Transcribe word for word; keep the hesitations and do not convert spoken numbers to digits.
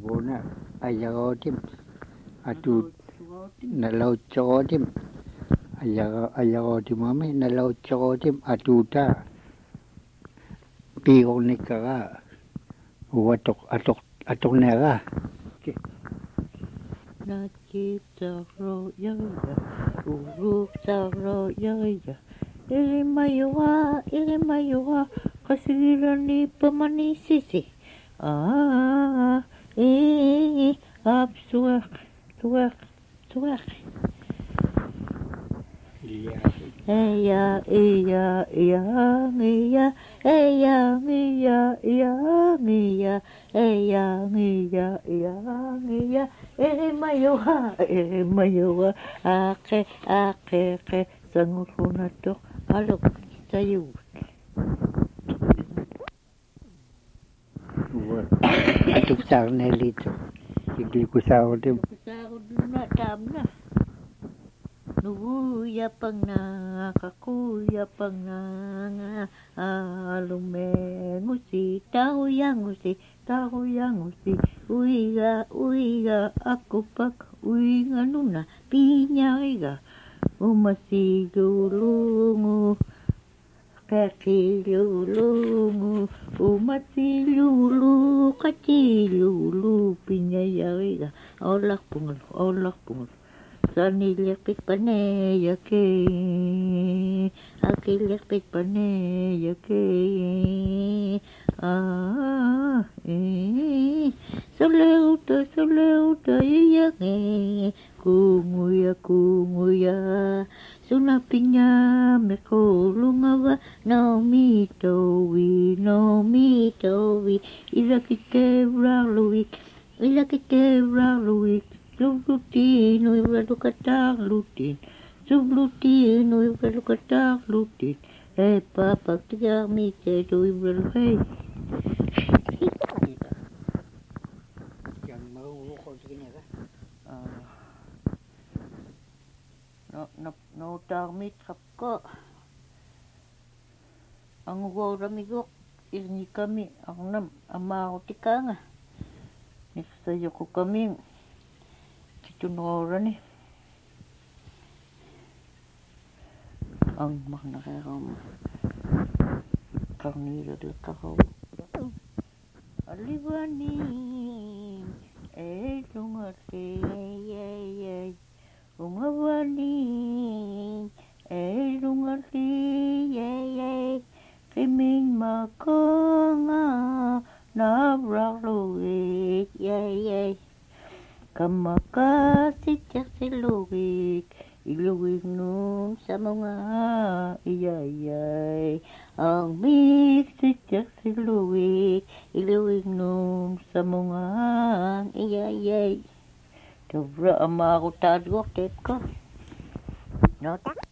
bona ayagotim atut nalauchotim ayago ayagotim mami nalauchotim atuta pigonikara uwatok atok atok nera Nakitaro yaya, urutaro yaya, ilimayuwa, ilimayuwa, kasilani pamanisisi. Ah, eh, absuak, suak, suak. Eya, eya, eya, eya, eya, eya, eya, eya, eya, eya, eya, eya, ilimayuwa, ilimayuwa, ake, ake, ake, sanguruna to, alok, sayu. atuk sarnelito hindi ko saotim Sahod na tam na. Nuya pang na, kakuya pang na, alumengusi, tahuyangusi, tahuyangusi, uiga, uiga, aku pak, uiga nuna, pinyaiga, umasilulungu, kakilulungu, umasilulu, kacilulu, pinyaiga, olak pungul, olak pungul. Sanilipit pane yake, akilipit pane yake, ah, eh, soleuta, soleuta yake, kunguya, kunguya, sunapinya mekolungawa, no mitowi, no mitowi, ilakite raluik, ilakite raluik. Sublutin, oi velu katar lutin. Sublutin, oi velu katar lutin. Eh, papa tiga mite, oi velu hey. yang mau ko sige na No, no, no tarmit kapko. Ang ugaw ramigok, irni kami, ang nam, amaw tikanga. Nikasayo ko kami. Tunora ni ang mga nakakaroon karnira del kakao alibanin eh lumarte eh umabanin eh lumarte eh kiming makanga nabraluik eh Kamakasih siluwik, iluwik nung sa mga iyayay. Ang miksik siluwik, iluwik nung sa mga iyayay. Dobra ama ako tadwak, tet ko. Not